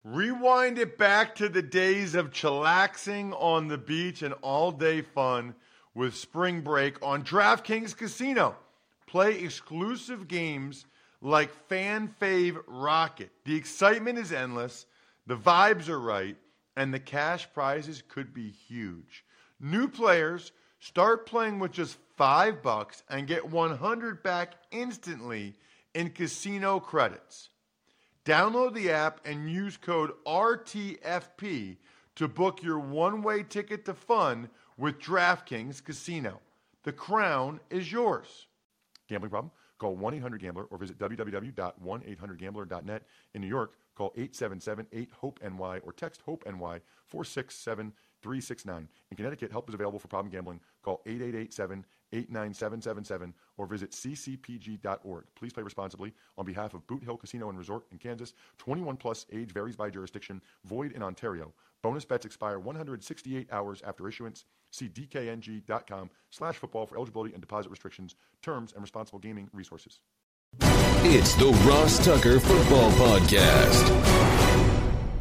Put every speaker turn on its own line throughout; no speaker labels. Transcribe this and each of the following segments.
Rewind it back to the days of chillaxing on the beach and all-day fun with Spring Break on DraftKings Casino. Play exclusive games like Fan Fave Rocket. The excitement is endless, the vibes are right, and the cash prizes could be huge. New players start playing with just $5 and get $100 back instantly in casino credits. Download the app and use code RTFP to book your one-way ticket to fun with DraftKings Casino. The crown is yours. Gambling problem? Call 1-800-GAMBLER or visit www.1800gambler.net. In New York, call 877-8-HOPE-NY or text HOPE-NY 467-369. In Connecticut, help is available for problem gambling. Call 888-7-897-7777 or visit ccpg.org. Please play responsibly. On behalf of Boot Hill Casino and Resort in Kansas, 21 plus, age varies by jurisdiction, void in Ontario. Bonus bets expire 168 hours after issuance. See dkng.com/football for eligibility and deposit restrictions, terms, and responsible gaming resources.
It's the Ross Tucker Football Podcast.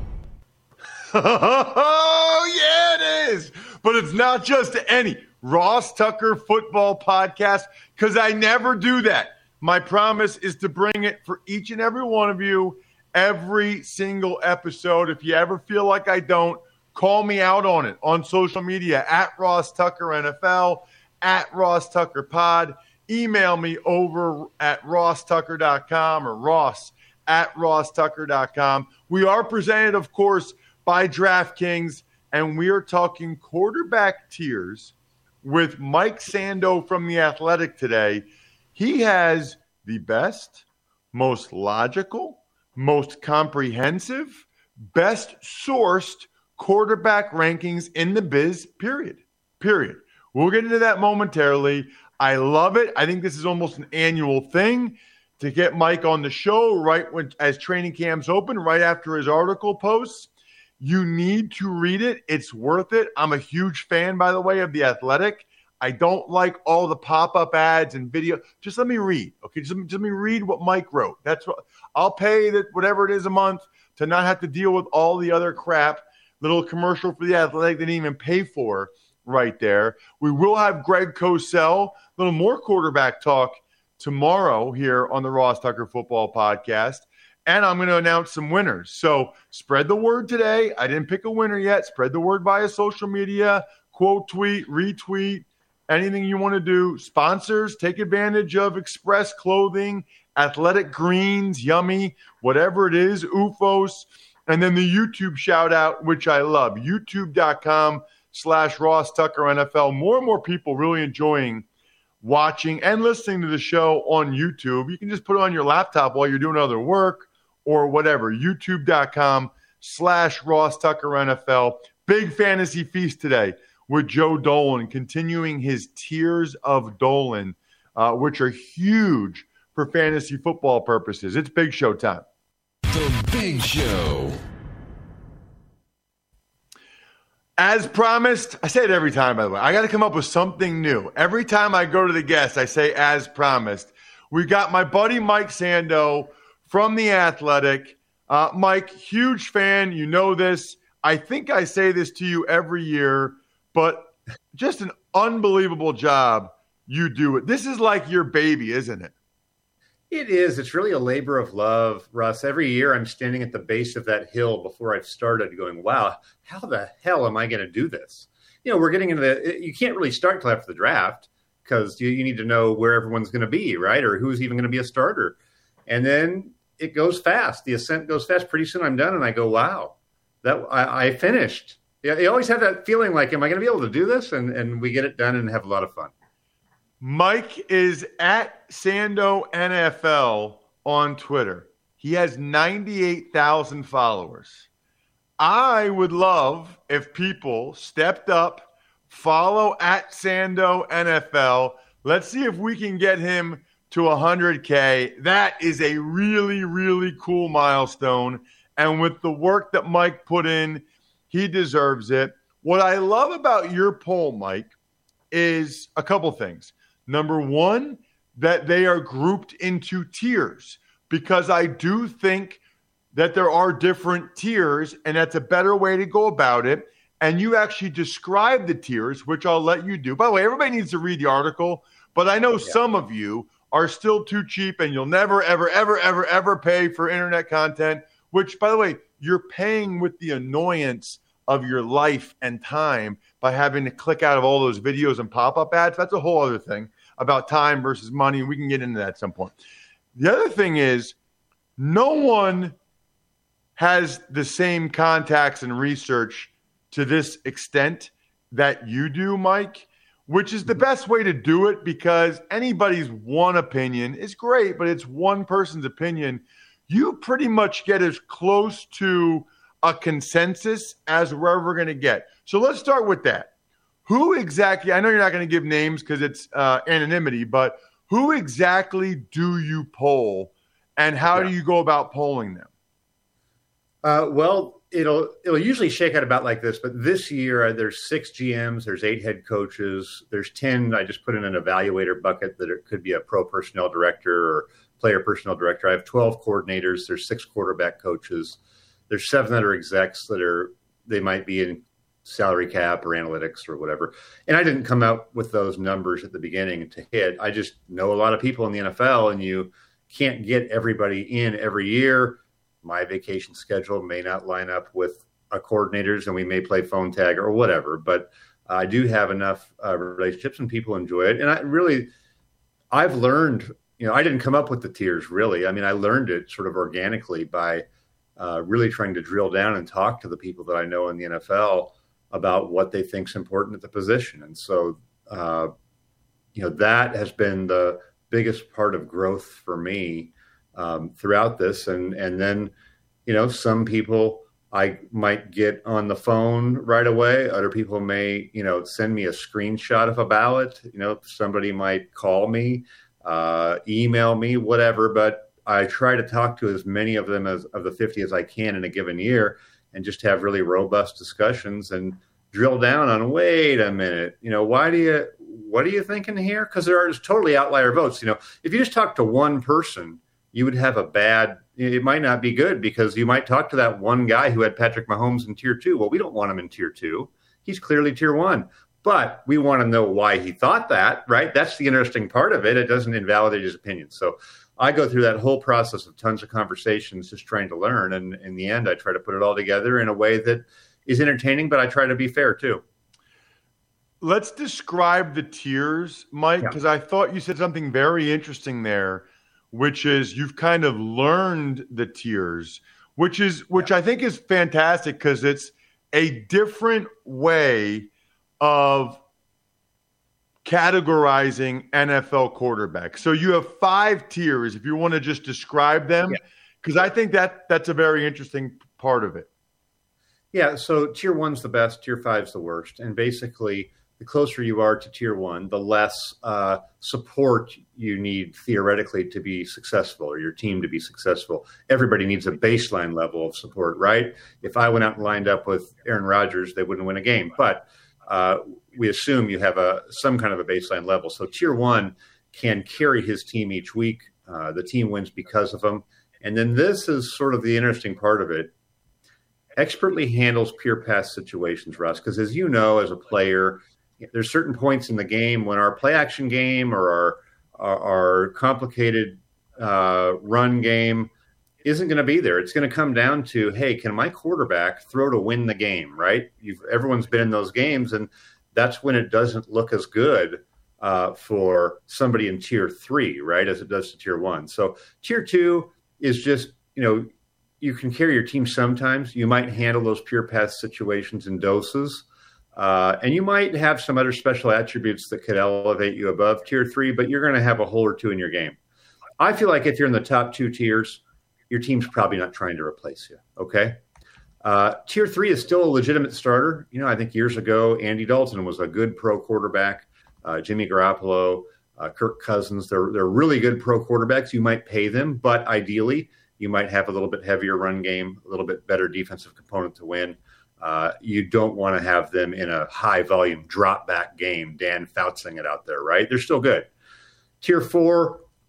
Oh, yeah, it is. But it's not just any Ross Tucker Football Podcast, because I never do that. My promise is to bring it for each and every one of you every single episode. If you ever feel like I don't, call me out on it on social media at Ross Tucker NFL, at Ross Tucker Pod. Email me over at rosstucker.com or ross at rosstucker.com. We are presented, of course, by DraftKings, and we are talking quarterback tiers with Mike Sando from The Athletic today. He has the best, most logical, most comprehensive, best sourced quarterback rankings in the biz, period. We'll get into that momentarily. I love it. I think this is almost an annual thing to get Mike on the show right when as training camps open, right after his article posts. You need to read it. It's worth it. I'm a huge fan, by the way, of The Athletic. I don't like all the pop-up ads and video. Just let me read, okay? Just let me read what Mike wrote. That's what I'll pay that whatever it is a month to not have to deal with all the other crap. Little commercial for The Athletic they didn't even pay for right there. We will have Greg Cosell, a little more quarterback talk tomorrow here on the Ross Tucker Football Podcast. And I'm going to announce some winners. So spread the word today. I didn't pick a winner yet. Spread the word via social media, quote tweet, retweet, anything you want to do. Sponsors, take advantage of Express Clothing, Athletic Greens, Yummy, whatever it is, UFOS. And then the YouTube shout out, which I love, youtube.com/Ross Tucker NFL. More and more people really enjoying watching and listening to the show on YouTube. You can just put it on your laptop while you're doing other work or whatever. YouTube.com/Ross Tucker NFL. Big fantasy feast today with Joe Dolan, continuing his tiers of Dolan, which are huge for fantasy football purposes. It's big show time.
The Big Show.
As promised, I say it every time, by the way. I got to come up with something new. Every time I go to the guest, I say, as promised. We got my buddy Mike Sando from The Athletic. Mike, huge fan. You know this. I think I say this to you every year, but just an unbelievable job you do it. This is like your baby, isn't it?
It is. It's really a labor of love, Russ. Every year I'm standing at the base of that hill before I've started going, wow, how the hell am I going to do this? You know, we're getting into you can't really start till after the draft because you need to know where everyone's going to be, right? Or who's even going to be a starter. And then it goes fast. The ascent goes fast. Pretty soon I'm done and I go, wow, that I finished. Yeah, you always have that feeling like, am I going to be able to do this? And we get it done and have a lot of fun.
Mike is at Sando NFL on Twitter. He has 98,000 followers. I would love if people stepped up, follow at Sando NFL. Let's see if we can get him to 100K. That is a really, really cool milestone. And with the work that Mike put in, he deserves it. What I love about your poll, Mike, is a couple things. Number one, that they are grouped into tiers, because I do think that there are different tiers, and that's a better way to go about it. And you actually describe the tiers, which I'll let you do. By the way, everybody needs to read the article, but I know some of you are still too cheap and you'll never, ever, ever, ever, ever pay for internet content, which, by the way, you're paying with the annoyance of your life and time by having to click out of all those videos and pop-up ads. That's a whole other thing about time versus money. We can get into that at some point. The other thing is no one has the same contacts and research to this extent that you do, Mike, which is the best way to do it, because anybody's one opinion is great, but it's one person's opinion. You pretty much get as close to a consensus as we're ever going to get. So let's start with that. Who exactly, I know you're not going to give names because it's anonymity, but who exactly do you poll and how do you go about polling them?
Well, it'll usually shake out about like this, but this year there's 6 GMs, there's 8 head coaches, there's 10. I just put in an evaluator bucket that it could be a pro personnel director or player personnel director. I have 12 coordinators. There's 6 quarterback coaches. There's 7 that are execs they might be in salary cap or analytics or whatever. And I didn't come out with those numbers at the beginning to hit. I just know a lot of people in the NFL, and you can't get everybody in every year. My vacation schedule may not line up with a coordinator's, and we may play phone tag or whatever. But I do have enough relationships, and people enjoy it. And I've learned, I didn't come up with the tiers, really. I mean, I learned it sort of organically by really trying to drill down and talk to the people that I know in the NFL about what they think is important at the position. And so, that has been the biggest part of growth for me throughout this. And then, some people I might get on the phone right away. Other people may, send me a screenshot of a ballot. Somebody might call me, email me, whatever. But I try to talk to as many of them of the 50 as I can in a given year, and just have really robust discussions and drill down on, wait a minute, what are you thinking here? Because there are totally outlier votes. If you just talk to one person, you would have it might not be good, because you might talk to that one guy who had Patrick Mahomes in tier 2. Well, we don't want him in tier 2. He's clearly tier 1, but we want to know why he thought that, right? That's the interesting part of it. It doesn't invalidate his opinion. So I go through that whole process of tons of conversations, just trying to learn. And in the end, I try to put it all together in a way that is entertaining, but I try to be fair too.
Let's describe the tiers, Mike, because I thought you said something very interesting there, which is you've kind of learned the tiers, which I think is fantastic, because it's a different way of categorizing NFL quarterbacks. So you have 5 tiers, if you want to just describe them, because I think that's a very interesting part of it.
Yeah, so tier 1's the best, tier 5's the worst. And basically, the closer you are to tier 1, the less support you need theoretically to be successful, or your team to be successful. Everybody needs a baseline level of support, right? If I went out and lined up with Aaron Rodgers, they wouldn't win a game. But we assume you have some kind of a baseline level. So tier 1 can carry his team each week. The team wins because of him. And then this is sort of the interesting part of it. Expertly handles pure pass situations, Russ, because as you know, as a player, there's certain points in the game when our play action game or our complicated run game isn't going to be there. It's going to come down to, hey, can my quarterback throw to win the game, right? Everyone's been in those games, and that's when it doesn't look as good for somebody in tier 3, right, as it does to tier 1. So tier 2 is just, you can carry your team sometimes. You might handle those pure pass situations in doses. And you might have some other special attributes that could elevate you above tier 3, but you're going to have a hole or two in your game. I feel like if you're in the top 2 tiers, your team's probably not trying to replace you, okay? Tier 3 is still a legitimate starter. I think years ago, Andy Dalton was a good pro quarterback. Jimmy Garoppolo, Kirk Cousins, they're really good pro quarterbacks. You might pay them, but ideally, you might have a little bit heavier run game, a little bit better defensive component to win. You don't want to have them in a high-volume drop-back game, Dan Foutsing it out there, right? They're still good. Tier 4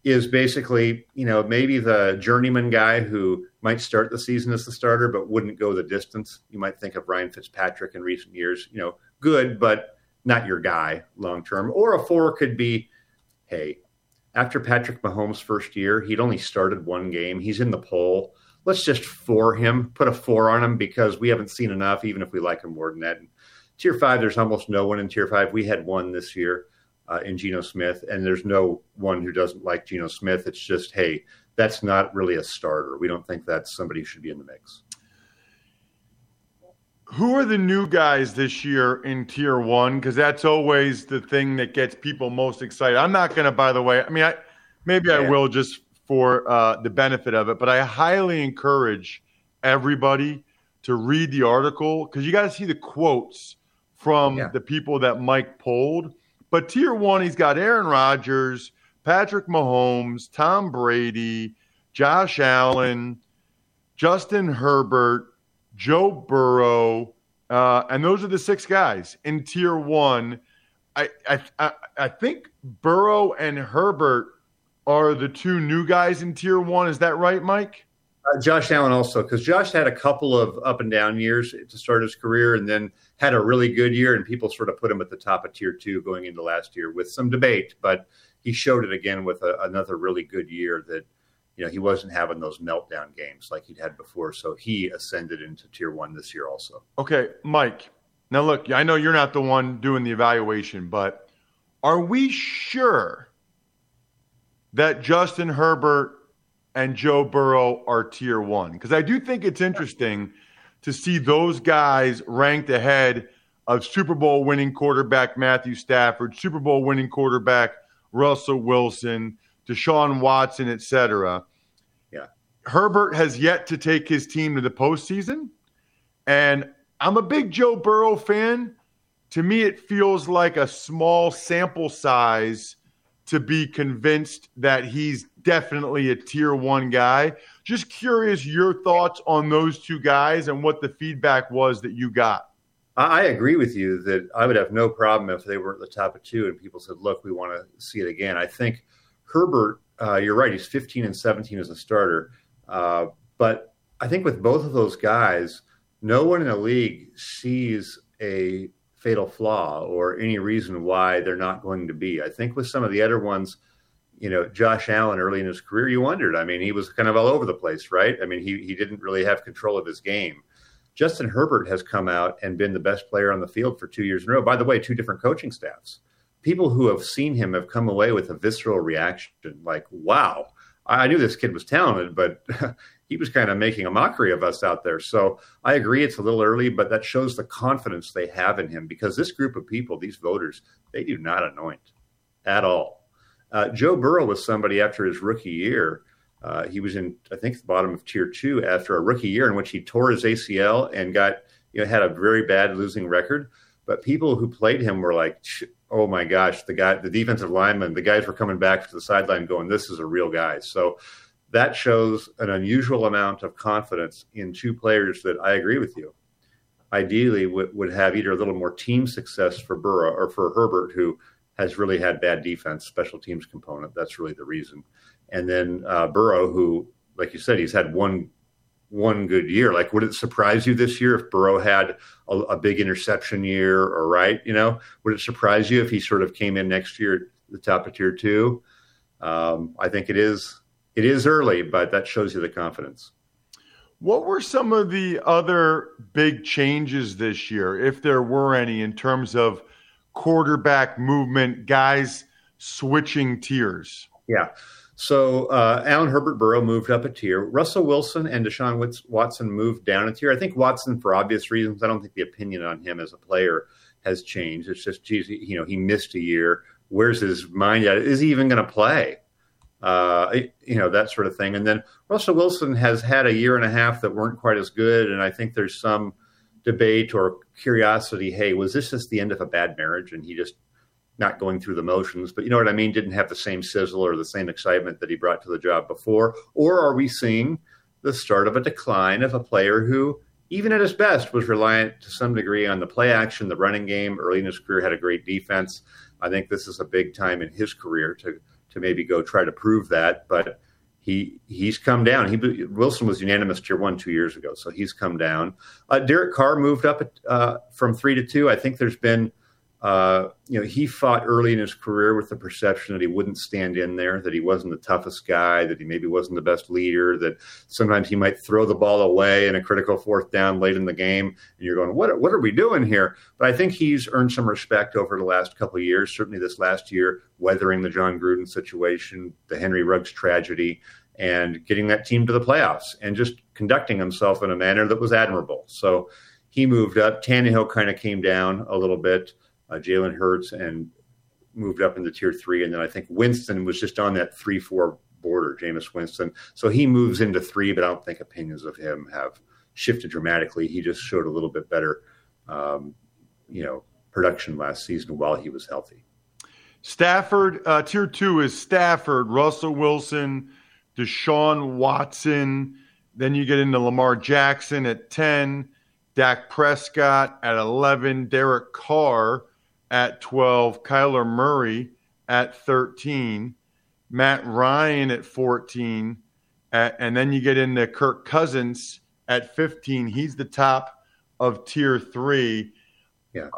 is basically, maybe the journeyman guy who might start the season as the starter, but wouldn't go the distance. You might think of Ryan Fitzpatrick in recent years, good, but not your guy long-term. Or a 4 could be, hey, after Patrick Mahomes' first year, he'd only started one game. He's in the poll. Let's just 4 him, put a 4 on him because we haven't seen enough, even if we like him more than that. And Tier 5, there's almost no one in Tier 5. We had one this year. In Geno Smith, and there's no one who doesn't like Geno Smith. It's just, hey, that's not really a starter. We don't think that's somebody who should be in the mix.
Who are the new guys this year in Tier 1? Because that's always the thing that gets people most excited. I'm not going to, by the way, I will just for the benefit of it, but I highly encourage everybody to read the article because you got to see the quotes from the people that Mike polled. But Tier 1, he's got Aaron Rodgers, Patrick Mahomes, Tom Brady, Josh Allen, Justin Herbert, Joe Burrow, and those are the 6 guys in Tier 1. I think Burrow and Herbert are the 2 new guys in Tier 1. Is that right, Mike?
Josh Allen also, because Josh had a couple of up and down years to start his career and then had a really good year, and people sort of put him at the top of Tier 2 going into last year with some debate, but he showed it again with another really good year that, he wasn't having those meltdown games like he'd had before, so he ascended into Tier 1 this year also.
Okay, Mike, now look, I know you're not the one doing the evaluation, but are we sure that Justin Herbert and Joe Burrow are Tier 1? Because I do think it's interesting to see those guys ranked ahead of Super Bowl winning quarterback Matthew Stafford, Super Bowl winning quarterback Russell Wilson, Deshaun Watson, etc.
Yeah.
Herbert has yet to take his team to the postseason, and I'm a big Joe Burrow fan. To me, it feels like a small sample size to be convinced that he's definitely a Tier 1 guy. Just curious your thoughts on those 2 guys and what the feedback was that you got.
I agree with you that I would have no problem if they were at the top of 2 and people said, look, we want to see it again. I think Herbert, you're right, he's 15 and 17 as a starter. But I think with both of those guys, no one in the league sees a fatal flaw or any reason why they're not going to be. I think with some of the other ones, Josh Allen early in his career, you wondered. He was kind of all over the place, right? He didn't really have control of his game. Justin Herbert has come out and been the best player on the field for 2 years in a row. By the way, 2 different coaching staffs. People who have seen him have come away with a visceral reaction like, wow, I knew this kid was talented, but he was kind of making a mockery of us out there. So I agree it's a little early, but that shows the confidence they have in him because this group of people, these voters, they do not anoint at all. Joe Burrow was somebody after his rookie year. He was in, I think, the bottom of Tier 2 after a rookie year in which he tore his ACL and had a very bad losing record. But people who played him were like, oh my gosh, the defensive lineman, the guys were coming back to the sideline going, this is a real guy. So that shows an unusual amount of confidence in 2 players that I agree with you. Ideally would have either a little more team success for Burrow or for Herbert, who has really had bad defense, special teams component. That's really the reason. And then Burrow, who, like you said, he's had one good year. Like, would it surprise you this year if Burrow had a big interception year or right? Would it surprise you if he sort of came in next year at the top of Tier 2? I think it is early, but that shows you the confidence.
What were some of the other big changes this year, if there were any, in terms of quarterback movement, guys switching tiers?
Yeah. So Allen Herbert Burrow moved up a tier. Russell Wilson and Deshaun Watson moved down a tier. I think Watson, for obvious reasons, I don't think the opinion on him as a player has changed. It's just, geez, he missed a year. Where's his mind at? Is he even going to play? That sort of thing. And then Russell Wilson has had a year and a half that weren't quite as good. And I think there's some debate or curiosity. Hey, was this just the end of a bad marriage? And he just not going through the motions, but you know what I mean? Didn't have the same sizzle or the same excitement that he brought to the job before. Or are we seeing the start of a decline of a player who, even at his best, was reliant to some degree on the play action, the running game? Early in his career had a great defense. I think this is a big time in his career to to maybe go try to prove that. But he's come down. Wilson was unanimous tier 1 2 years ago, so he's come down. Derek Carr moved up from 3 to 2. I think there's been, he fought early in his career with the perception that he wouldn't stand in there, that he wasn't the toughest guy, that he maybe wasn't the best leader, that sometimes he might throw the ball away in a critical 4th down late in the game. And you're going, what are we doing here? But I think he's earned some respect over the last couple of years, certainly this last year, weathering the John Gruden situation, the Henry Ruggs tragedy, and getting that team to the playoffs and just conducting himself in a manner that was admirable. So he moved up. Tannehill kind of came down a little bit. Jalen Hurts and moved up into tier 3. And then I think Winston was just on that 3-4 border, Jameis Winston. So he moves into 3, but I don't think opinions of him have shifted dramatically. He just showed a little bit better, production last season while he was healthy.
Stafford, tier 2 is Stafford, Russell Wilson, Deshaun Watson. Then you get into Lamar Jackson at 10, Dak Prescott at 11, Derek Carr at 12, Kyler Murray at 13, Matt Ryan at 14, and then you get into Kirk Cousins at 15. He's the top of tier 3.
Yeah.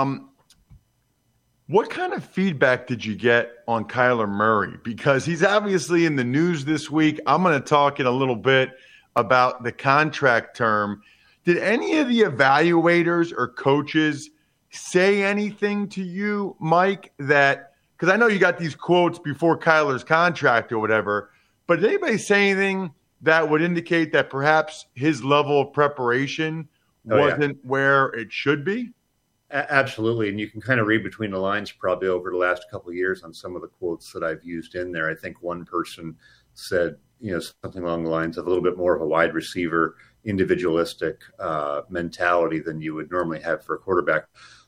What kind of feedback did you get on Kyler Murray? Because he's obviously in the news this week. I'm going to talk in a little bit about the contract term. Did any of the evaluators or coaches say anything to you, Mike, that – because I know you got these quotes before Kyler's contract or whatever, but did anybody say anything that would indicate that perhaps his level of preparation wasn't where it should be?
Absolutely. And you can kind of read between the lines probably over the last couple of years on some of the quotes that I've used in there. I think one person said, something along the lines of a little bit more of a wide receiver, individualistic mentality than you would normally have for a quarterback.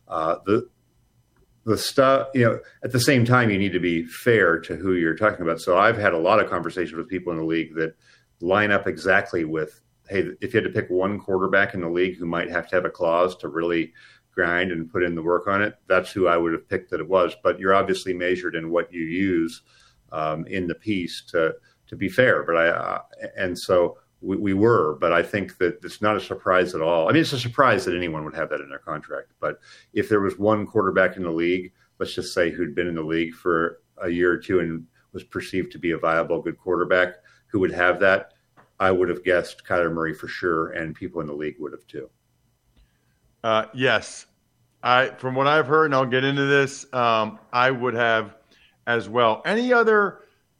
The stuff, at the same time, you need to be fair to who you're talking about. So I've had a lot of conversations with people in the league that line up exactly with, hey, if you had to pick one quarterback in the league who might have to have a clause to really grind and put in the work on it, that's who I would have picked that it was. But you're obviously measured in what you use in the piece to be fair. But so we were, but I think that it's not a surprise at all. I mean, it's a surprise that anyone would have that in their contract. But if there was one quarterback in the league, let's just say who'd been in the league for a year or two and was perceived to be a viable, good quarterback who would have that, I would have guessed Kyler Murray for sure, and people in the league would have too.
Yes. From what I've heard, and I'll get into this, I would have as well. Any other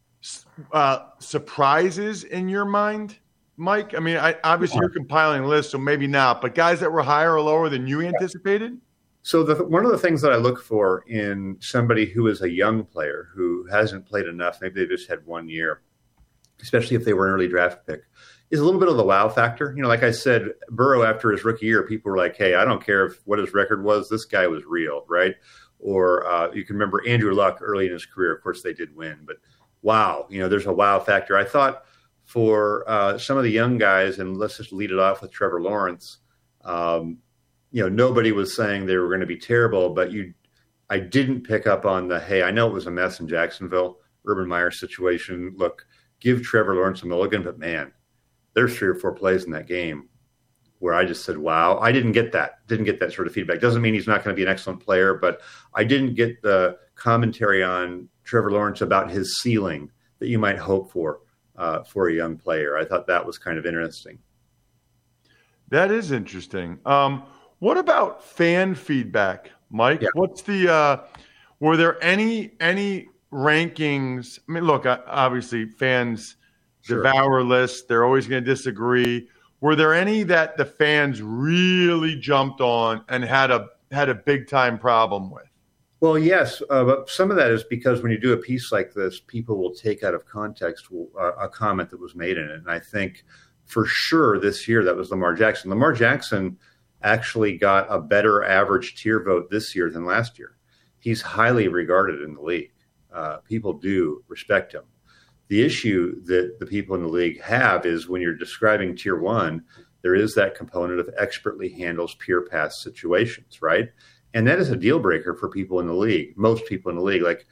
surprises in your mind, Mike? I mean, obviously you're compiling lists, so maybe not, but guys that were higher or lower than you anticipated?
So one of the things that I look for in somebody who is a young player who hasn't played enough, maybe they just had 1 year, especially if they were an early draft pick, is a little bit of the wow factor. Like I said, Burrow, after his rookie year, people were like, hey, I don't care what his record was. This guy was real, right? Or you can remember Andrew Luck early in his career. Of course, they did win. But wow, there's a wow factor. I thought for some of the young guys, and let's just lead it off with Trevor Lawrence, nobody was saying they were going to be terrible, but I didn't pick up on hey, I know it was a mess in Jacksonville, Urban Meyer situation. Look, give Trevor Lawrence a mulligan, but man, there's 3 or 4 plays in that game where I just said, wow, I didn't get that sort of feedback. Doesn't mean he's not going to be an excellent player, but I didn't get the commentary on Trevor Lawrence about his ceiling that you might hope for a young player. I thought that was kind of interesting.
That is interesting. What about fan feedback, Mike?
Yeah.
What's were there any rankings? I mean, look, obviously fans devour lists. They're always going to disagree. Were there any that the fans really jumped on and had a big time problem with?
Well, yes, but some of that is because when you do a piece like this, people will take out of context a comment that was made in it. And I think for sure this year that was Lamar Jackson. Lamar Jackson actually got a better average tier vote this year than last year. He's highly regarded in the league. People do respect him. The issue that the people in the league have is when you're describing tier 1, there is that component of expertly handles pure pass situations, right? And that is a deal breaker for people in the league. Most people in the league, like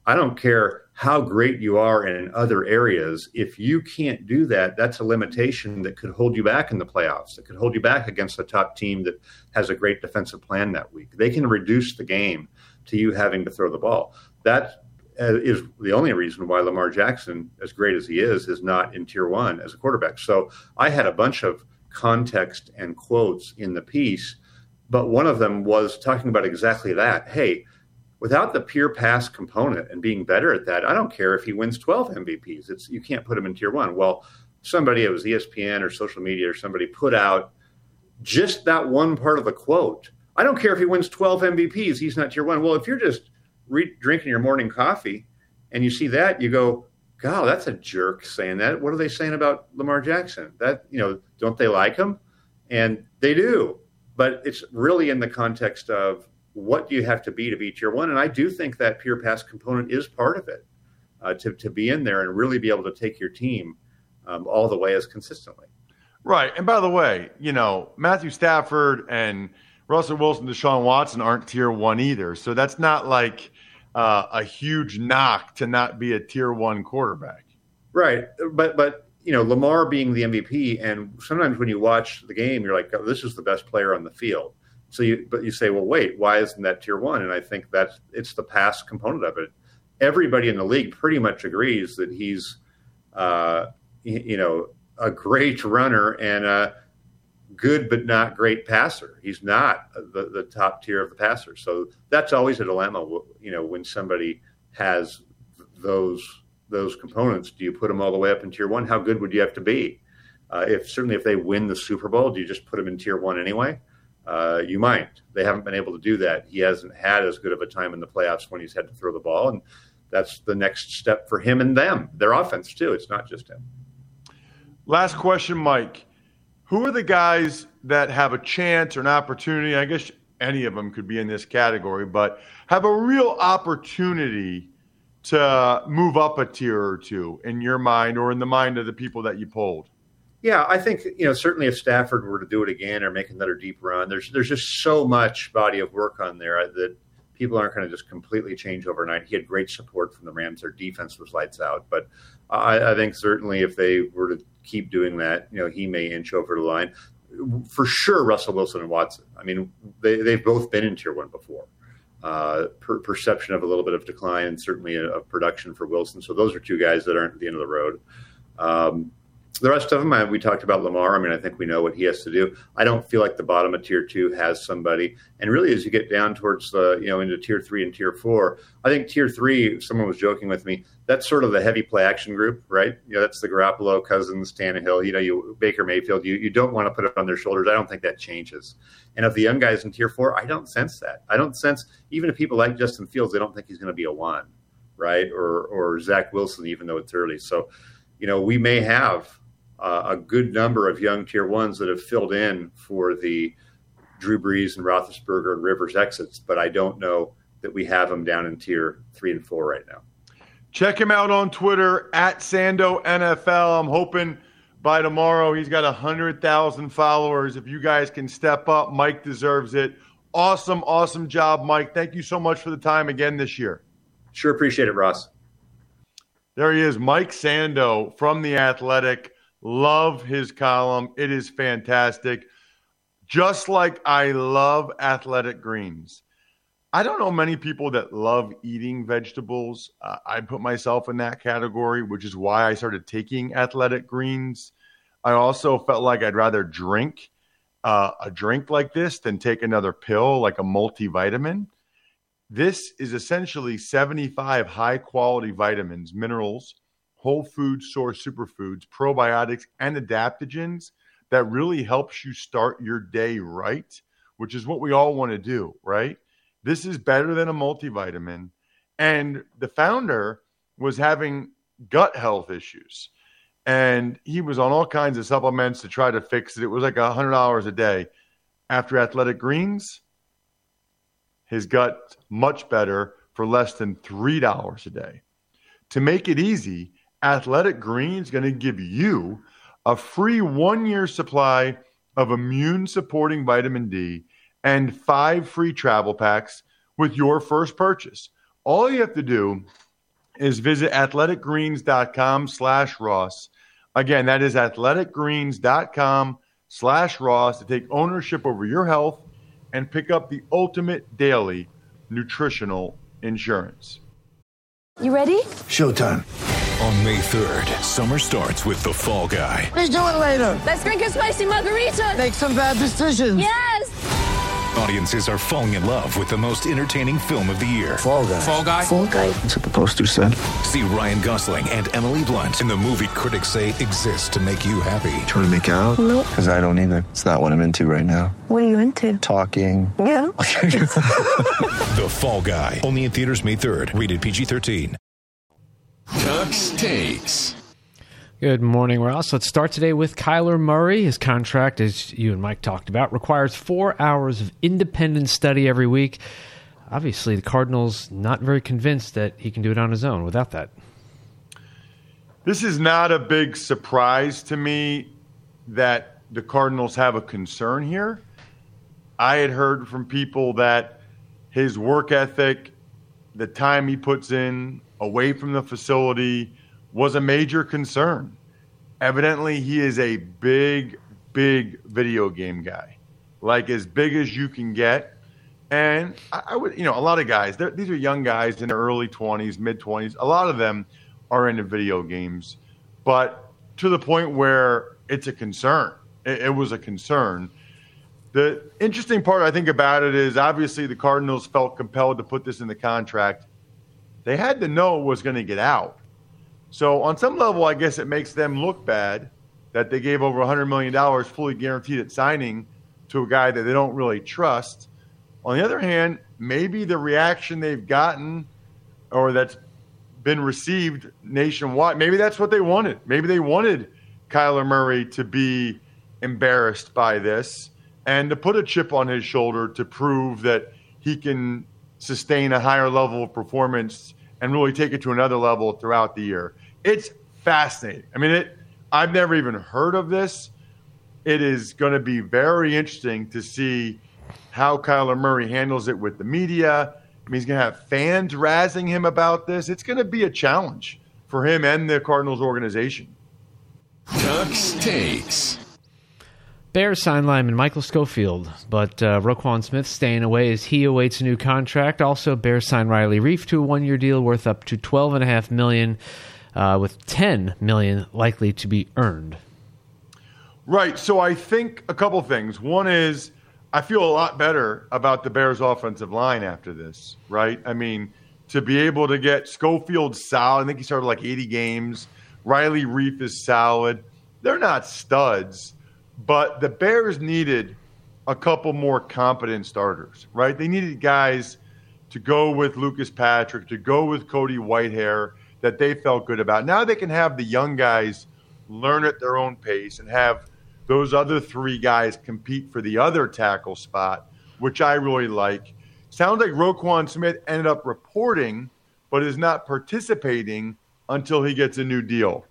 I don't care how great you are in other areas. If you can't do that, that's a limitation that could hold you back in the playoffs. That could hold you back against a top team that has a great defensive plan that week. They can reduce the game to you having to throw the ball. That is the only reason why Lamar Jackson, as great as he is not in tier one as a quarterback. So I had a bunch of context and quotes in the piece, but one of them was talking about exactly that. Hey, without the pure pass component and being better at that, I don't care if he wins 12 MVPs. You can't put him in tier one. Well, somebody, it was ESPN or social media or somebody, put out just that one part of the quote. I don't care if he wins 12 MVPs, he's not tier one. Well, if you're just drinking your morning coffee and you see that, you go, God, that's a jerk saying that. What are they saying about Lamar Jackson? That, don't they like him? And they do. But it's really in the context of what do you have to be tier one? And I do think that pure pass component is part of it, to be in there and really be able to take your team all the way as consistently.
Right. And by the way, Matthew Stafford and Russell Wilson, Deshaun Watson aren't tier one either. So that's not like a huge knock to not be a tier one quarterback.
Right. But Lamar being the MVP, and sometimes when you watch the game, you're like, oh, this is the best player on the field. So you say, well, wait, why isn't that tier one? And I think it's the pass component of it. Everybody in the league pretty much agrees that he's, a great runner and a good but not great passer. He's not the top tier of the passers. So that's always a dilemma. When somebody has those components, do you put them all the way up in tier one? How good would you have to be? If they win the Super Bowl, do you just put them in tier one anyway? You might. They haven't been able to do that. He hasn't had as good of a time in the playoffs when he's had to throw the ball, and that's the next step for him and them. Their offense too. It's not just him.
Last question, Mike. Who are the guys that have a chance or an opportunity? I guess any of them could be in this category, but have a real opportunity to move up a tier or two in your mind or in the mind of the people that you polled?
Yeah, I think, certainly if Stafford were to do it again or make another deep run, there's just so much body of work on there that people aren't going to just completely change overnight. He had great support from the Rams. Their defense was lights out. But I think certainly if they were to keep doing that, he may inch over the line. For sure, Russell Wilson and Watson. I mean, they've both been in tier one before. Perception of a little bit of decline and certainly of production for Wilson. So those are two guys that aren't at the end of the road. The rest of them, we talked about Lamar. I mean, I think we know what he has to do. I don't feel like the bottom of tier two has somebody. And really, as you get down towards into tier three and tier four, I think tier three, someone was joking with me, that's sort of the heavy play action group, right? That's the Garoppolo, Cousins, Tannehill, Baker Mayfield. You don't want to put it on their shoulders. I don't think that changes. And of the young guys in tier four, I don't sense that. I don't sense, even if people like Justin Fields, they don't think he's going to be a one, right? Or Zach Wilson, even though it's early. So, we may have a good number of young tier ones that have filled in for the Drew Brees and Roethlisberger and Rivers exits, but I don't know that we have them down in tier 3 and 4 right now.
Check him out on Twitter at Sando NFL. I'm hoping by tomorrow he's got 100,000 followers. If you guys can step up, Mike deserves it. Awesome job, Mike. Thank you so much for the time again this year.
Sure appreciate it, Ross.
There he is, Mike Sando from The Athletic. Love his column. It is fantastic. Just like I love Athletic Greens. I don't know many people that love eating vegetables. I put myself in that category, which is why I started taking Athletic Greens. I also felt like I'd rather drink a drink like this than take another pill like a multivitamin. This is essentially 75 high-quality vitamins, minerals, whole food source superfoods, probiotics, and adaptogens that really helps you start your day right, which is what we all want to do, right? This is better than a multivitamin. And the founder was having gut health issues. And he was on all kinds of supplements to try to fix it. It was like $100 a day. After Athletic Greens, his gut much better for less than $3 a day. To make it easy, Athletic Greens is going to give you a free 1-year supply of immune-supporting vitamin D and 5 free travel packs with your first purchase. All you have to do is visit athleticgreens.com/Ross. Again, that is athleticgreens.com/Ross to take ownership over your health and pick up the ultimate daily nutritional insurance.
You ready?
Showtime.
On May 3rd, summer starts with The Fall Guy.
Let's do it later.
Let's drink a spicy margarita.
Make some bad decisions.
Yes!
Audiences are falling in love with the most entertaining film of the year.
Fall Guy.
Fall Guy?
Fall guy.
That's what the poster said.
See Ryan Gosling and Emily Blunt in the movie critics say exists to make you happy.
Trying to make it out?
Nope.
Because I don't either. It's not what I'm into right now.
What are you into?
Talking.
Yeah.
The Fall Guy. Only in theaters May 3rd. Rated PG-13.
Tux Takes.
Good morning, Ross. Let's start today with Kyler Murray. His contract, as you and Mike talked about, requires 4 hours of independent study every week. Obviously, the Cardinals not very convinced that he can do it on his own without that.
This is not a big surprise to me that the Cardinals have a concern here. I had heard from people that his work ethic, the time he puts in away from the facility, was a major concern. Evidently, he is a big video game guy, like as big as you can get. And I would, a lot of guys, these are young guys in their early 20s, mid-20s. A lot of them are into video games, but to the point where it's a concern. It was a concern. The interesting part I think about it is obviously the Cardinals felt compelled to put this in the contract. They had to know it was going to get out. So on some level, I guess it makes them look bad that they gave over $100 million fully guaranteed at signing to a guy that they don't really trust. On the other hand, maybe the reaction they've gotten or that's been received nationwide, maybe that's what they wanted. Maybe they wanted Kyler Murray to be embarrassed by this and to put a chip on his shoulder to prove that he can sustain a higher level of performance and really take it to another level throughout the year. It's fascinating. I mean, I've never even heard of this. It is going to be very interesting to see how Kyler Murray handles it with the media. I mean, he's going to have fans razzing him about this. It's going to be a challenge for him and the Cardinals organization.
Tux Takes.
Bears sign lineman Michael Schofield, but Roquan Smith staying away as he awaits a new contract. Also, Bears sign Riley Reiff to a one-year deal worth up to $12.5 million, with $10 million likely to be earned.
Right. So I think a couple things. One is I feel a lot better about the Bears' offensive line after this. Right. I mean, to be able to get Schofield solid. I think he started like 80 games. Riley Reiff is solid. They're not studs. But the Bears needed a couple more competent starters, right? They needed guys to go with Lucas Patrick, to go with Cody Whitehair that they felt good about. Now they can have the young guys learn at their own pace and have those other three guys compete for the other tackle spot, which I really like. Sounds like Roquan Smith ended up reporting, but is not participating until he gets a new deal.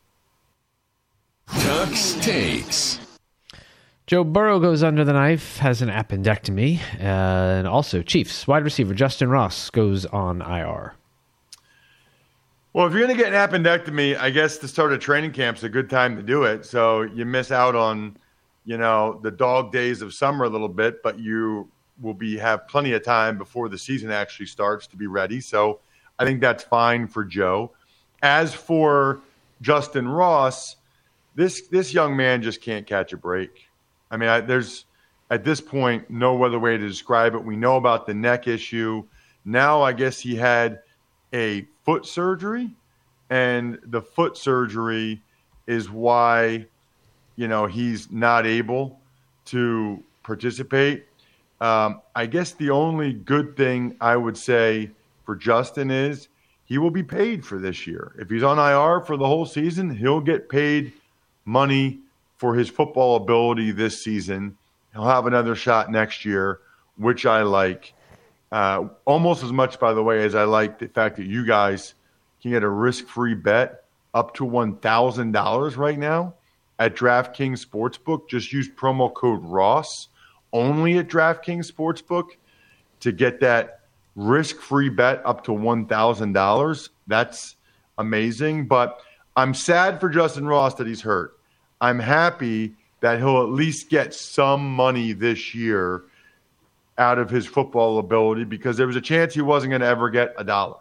Tux Takes.
Joe Burrow goes under the knife, has an appendectomy, and also Chiefs wide receiver Justin Ross goes on IR.
Well, if you're going to get an appendectomy, I guess the start of training camp's a good time to do it. So you miss out on, the dog days of summer a little bit, but you will have plenty of time before the season actually starts to be ready. So I think that's fine for Joe. As for Justin Ross, this young man just can't catch a break. I mean, there's at this point no other way to describe it. We know about the neck issue. Now I guess he had a foot surgery, and the foot surgery is why, he's not able to participate. I guess the only good thing I would say for Justin is he will be paid for this year. If he's on IR for the whole season, he'll get paid money for his football ability this season. He'll have another shot next year, which I like almost as much, by the way, as I like the fact that you guys can get a risk-free bet up to $1,000 right now at DraftKings Sportsbook. Just use promo code Ross only at DraftKings Sportsbook to get that risk-free bet up to $1,000. That's amazing. But I'm sad for Justin Ross that he's hurt. I'm happy that he'll at least get some money this year out of his football ability, because there was a chance he wasn't going to ever get $1.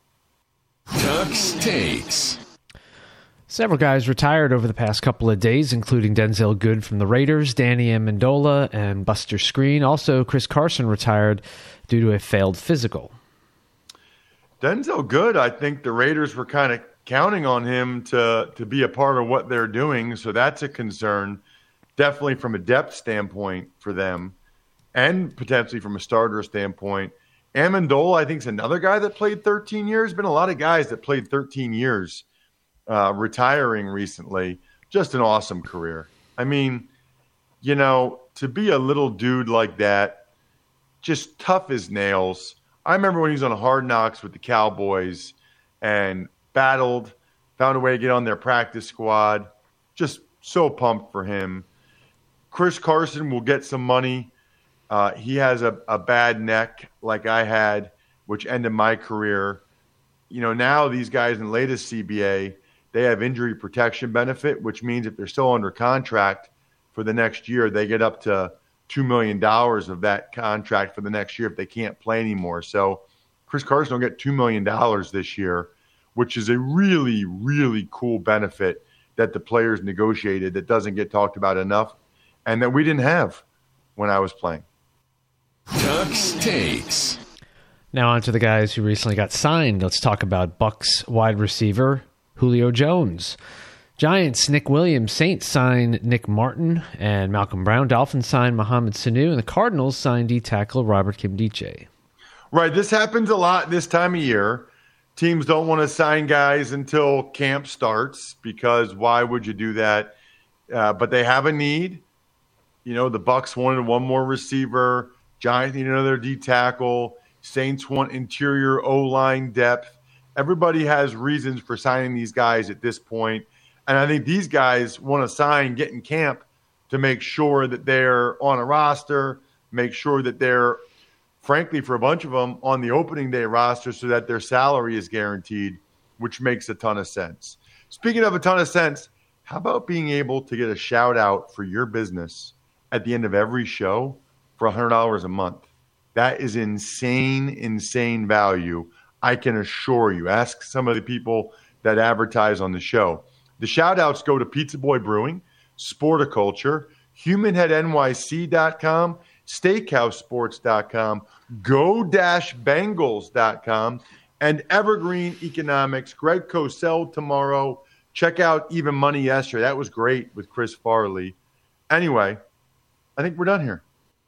Tux Takes.
Several guys retired over the past couple of days, including Denzel Good from the Raiders, Danny Amendola, and Buster Skrine. Also, Chris Carson retired due to a failed physical.
Denzel Good, I think the Raiders were kind of counting on him to be a part of what they're doing, so that's a concern, definitely from a depth standpoint for them, and potentially from a starter standpoint. Amendola, I think, is another guy that played 13 years. Been a lot of guys that played 13 years retiring recently. Just an awesome career. I mean, you know, to be a little dude like that, just tough as nails. I remember when he was on Hard Knocks with the Cowboys and battled, found a way to get on their practice squad. Just so pumped for him. Chris Carson will get some money. He has a bad neck like I had, which ended my career. You know, now these guys in the latest CBA, they have injury protection benefit, which means if they're still under contract for the next year, they get up to $2 million of that contract for the next year if they can't play anymore. So Chris Carson will get $2 million this year, which is a really, really cool benefit that the players negotiated that doesn't get talked about enough and that we didn't have when I was playing.
Tux Takes.
Now on to the guys who recently got signed. Let's talk about Bucs wide receiver Julio Jones. Giants, Nick Williams. Saints signed Nick Martin and Malcolm Brown. Dolphins signed Mohamed Sanu. And the Cardinals signed D-tackle Robert Kimdiche.
Right. This happens a lot this time of year. Teams don't want to sign guys until camp starts because why would you do that? But they have a need. You know, the Bucs wanted one more receiver. Giants need another D-tackle. Saints want interior O-line depth. Everybody has reasons for signing these guys at this point. And I think these guys want to sign, get in camp to make sure that they're on a roster, make sure that they're, frankly, for a bunch of them, on the opening day roster so that their salary is guaranteed, which makes a ton of sense. Speaking of a ton of sense, how about being able to get a shout out for your business at the end of every show for $100 a month? That is insane, insane value. I can assure you. Ask some of the people that advertise on the show. The shout-outs go to Pizza Boy Brewing, Sporticulture, HumanHeadNYC.com, SteakhouseSports.com, Go-Bengals.com, and Evergreen Economics. Greg Cosell tomorrow. Check out Even Money yesterday. That was great with Chris Farley. Anyway, I think we're done here.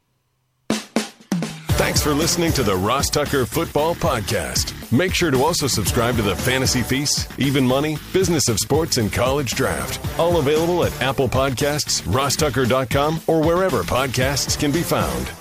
Thanks for listening to the Ross Tucker Football Podcast. Make sure to also subscribe to the Fantasy Feast, Even Money, Business of Sports, and College Draft. All available at Apple Podcasts, rosstucker.com, or wherever podcasts can be found.